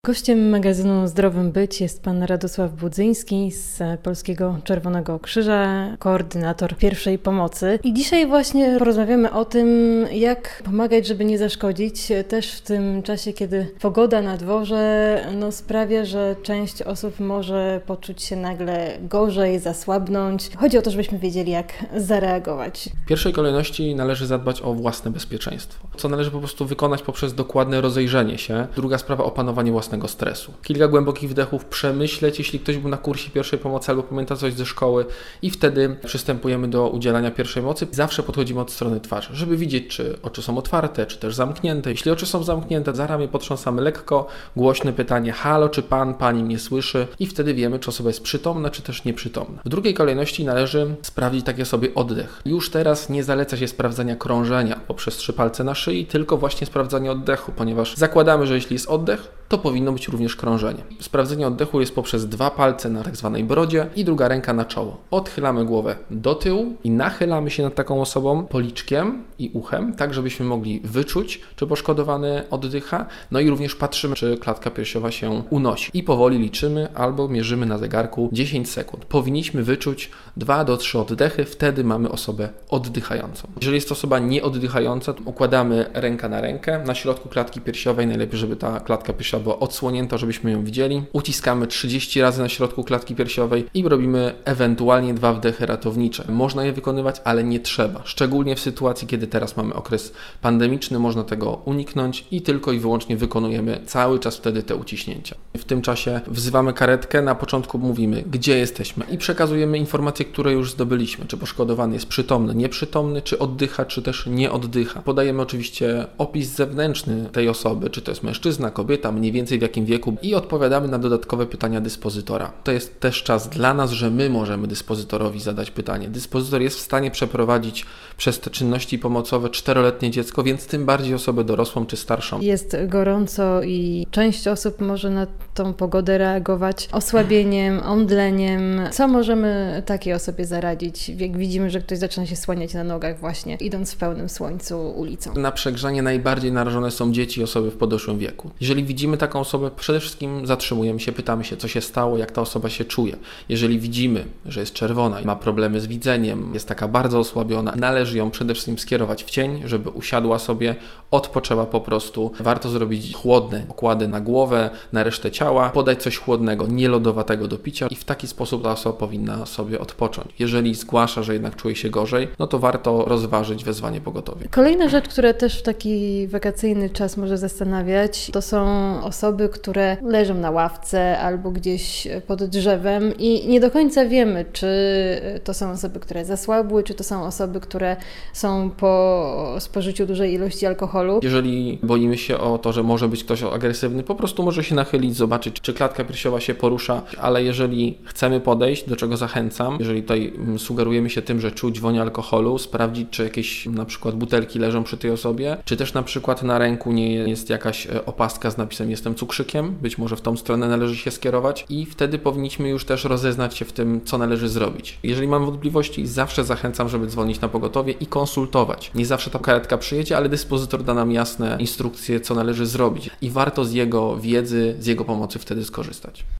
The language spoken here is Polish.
Gościem magazynu Zdrowym Być jest pan Radosław Budzyński z Polskiego Czerwonego Krzyża, koordynator pierwszej pomocy. I dzisiaj właśnie porozmawiamy o tym, jak pomagać, żeby nie zaszkodzić, też w tym czasie, kiedy pogoda na dworze sprawia, że część osób może poczuć się nagle gorzej, zasłabnąć. Chodzi o to, żebyśmy wiedzieli, jak zareagować. W pierwszej kolejności należy zadbać o własne bezpieczeństwo, co należy po prostu wykonać poprzez dokładne rozejrzenie się. Druga sprawa, opanowanie własnego stresu. Kilka głębokich wdechów, przemyśleć, jeśli ktoś był na kursie pierwszej pomocy albo pamięta coś ze szkoły, i wtedy przystępujemy do udzielania pierwszej pomocy. Zawsze podchodzimy od strony twarzy, żeby widzieć, czy oczy są otwarte, czy też zamknięte. Jeśli oczy są zamknięte, za ramię potrząsamy lekko, głośne pytanie: halo, czy pan, pani mnie słyszy? I wtedy wiemy, czy osoba jest przytomna, czy też nieprzytomna. W drugiej kolejności należy sprawdzić takie sobie oddech. Już teraz nie zaleca się sprawdzania krążenia poprzez 3 palce na szyi, tylko właśnie sprawdzanie oddechu, ponieważ zakładamy, że jeśli jest oddech, to powinno być również krążenie. Sprawdzenie oddechu jest poprzez 2 palce na tak zwanej brodzie i druga ręka na czoło. Odchylamy głowę do tyłu i nachylamy się nad taką osobą policzkiem i uchem, tak żebyśmy mogli wyczuć, czy poszkodowany oddycha, i również patrzymy, czy klatka piersiowa się unosi. I powoli liczymy albo mierzymy na zegarku 10 sekund. Powinniśmy wyczuć 2 do 3 oddechy, wtedy mamy osobę oddychającą. Jeżeli jest to osoba nieoddychająca, to układamy rękę na rękę. Na środku klatki piersiowej najlepiej, żeby ta klatka piersiowa była odsłonięta, żebyśmy ją widzieli. Uciskamy 30 razy na środku klatki piersiowej i robimy ewentualnie 2 wdechy ratownicze. Można je wykonywać, ale nie trzeba. Szczególnie w sytuacji, kiedy teraz mamy okres pandemiczny, można tego uniknąć i tylko i wyłącznie wykonujemy cały czas wtedy te uciśnięcia. W tym czasie wzywamy karetkę, na początku mówimy, gdzie jesteśmy i przekazujemy informacje, które już zdobyliśmy, czy poszkodowany jest przytomny, nieprzytomny, czy oddycha, czy też nie oddycha. Podajemy oczywiście opis zewnętrzny tej osoby, czy to jest mężczyzna, kobieta, mniej więcej w jakim wieku, i odpowiadamy na dodatkowe pytania dyspozytora. To jest też czas dla nas, że my możemy dyspozytorowi zadać pytanie. Dyspozytor jest w stanie przeprowadzić przez te czynności pomocowe 4-letnie dziecko, więc tym bardziej osobę dorosłą czy starszą. Jest gorąco i część osób może na tą pogodę reagować osłabieniem, omdleniem. Co możemy takiej osobie zaradzić, jak widzimy, że ktoś zaczyna się słaniać na nogach właśnie, idąc w pełnym słońcu ulicą? Na przegrzanie najbardziej narażone są dzieci i osoby w podeszłym wieku. Jeżeli widzimy taką osobę, przede wszystkim zatrzymujemy się, pytamy się, co się stało, jak ta osoba się czuje. Jeżeli widzimy, że jest czerwona i ma problemy z widzeniem, jest taka bardzo osłabiona, należy ją przede wszystkim skierować w cień, żeby usiadła sobie, odpoczęła po prostu. Warto zrobić chłodne okłady na głowę, na resztę ciała, podać coś chłodnego, nie lodowatego do picia i w taki sposób ta osoba powinna sobie odpocząć. Jeżeli zgłasza, że jednak czuje się gorzej, to warto rozważyć wezwanie pogotowia. Kolejna rzecz, która też w taki wakacyjny czas może zastanawiać, to są osoby, które leżą na ławce albo gdzieś pod drzewem i nie do końca wiemy, czy to są osoby, które zasłabły, czy to są osoby, które są po spożyciu dużej ilości alkoholu. Jeżeli boimy się o to, że może być ktoś agresywny, po prostu może się nachylić, zobaczyć, czy klatka piersiowa się porusza, ale jeżeli chcemy podejść, do czego zachęcam, jeżeli tutaj sugerujemy się tym, że czuć woń alkoholu, sprawdzić, czy jakieś na przykład butelki leżą przy tej osobie, czy też na przykład na ręku nie jest jakaś opaska z napisem "jestem cukrzykiem", być może w tą stronę należy się skierować i wtedy powinniśmy już też rozeznać się w tym, co należy zrobić. Jeżeli mam wątpliwości, zawsze zachęcam, żeby dzwonić na pogotowie i konsultować. Nie zawsze ta karetka przyjedzie, ale dyspozytor da nam jasne instrukcje, co należy zrobić i warto z jego wiedzy, z jego pomocy wtedy skorzystać.